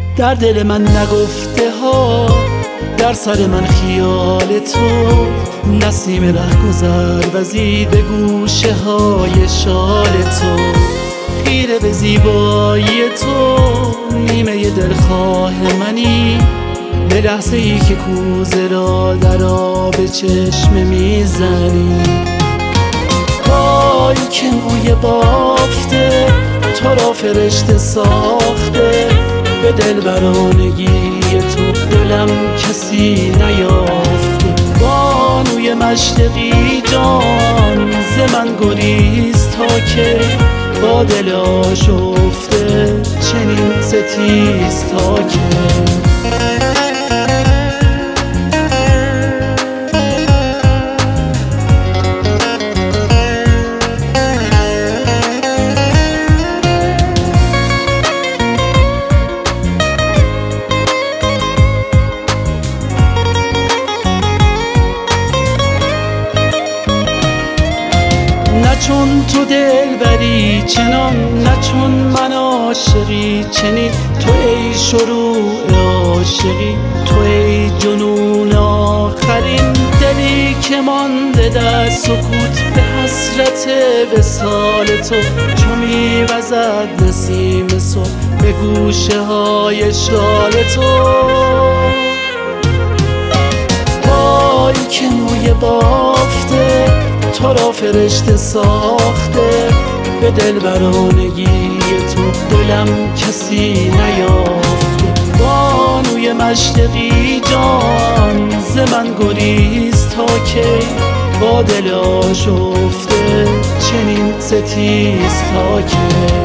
در دل من نگفته ها، در سر من خیال تو. نسیم رهگذر وزید به گوشه های شال تو. خیره به زیبایی تو، نیمه دلخواه منی. به لحظه ای که کوزه را در آب چشم میزنی. وای که موی بافته تو را فرشته ساخته. به دلبرانگی تو دلم کسی نیافته. بانوی مشرقی جان ز من گریز تا که با دل آشفته چنین ستیز تا که. نه چون تو دلبری چنان، نه چون من عاشقی چنین. تو ای شروع عاشقی، تو ای جنون آخرین. دلی که مانده در سکوت به حسرت وصال تو. چو میوزد نسیم صبح به گوشه های شال تو. وای که موی بافته تو را فرشته ساخته. به دلبرانگی تو دلم کسی نیافته. بانوی مشرقی جان ز من گریز تا که با دل آشفته چنین ستیز تا که.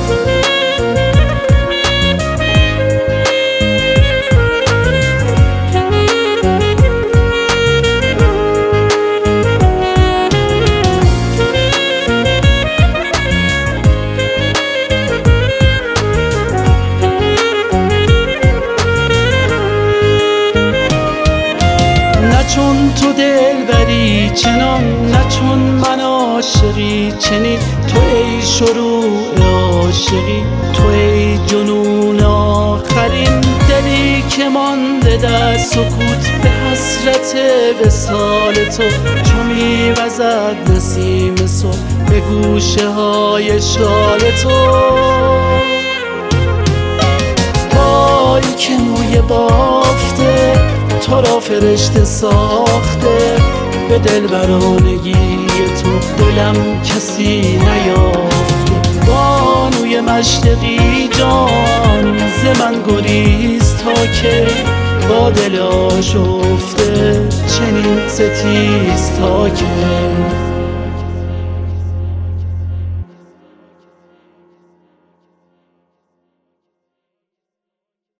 چون تو دلبری چنان، نه چون من عاشقی چنین. تو ای شروع عاشقی، تو ای جنون آخرین. دلی که مانده در سکوت به حسرت وصال تو. چو میوزد نسیم صبح به گوشه های شال تو. وای که موی بافته تو را فرشته ساخته. به دلبرانگی تو دلم کسی نیافته. بانوی مشرقی جان ز من گریز تا که با دل آشفته چنین ستیز تا که.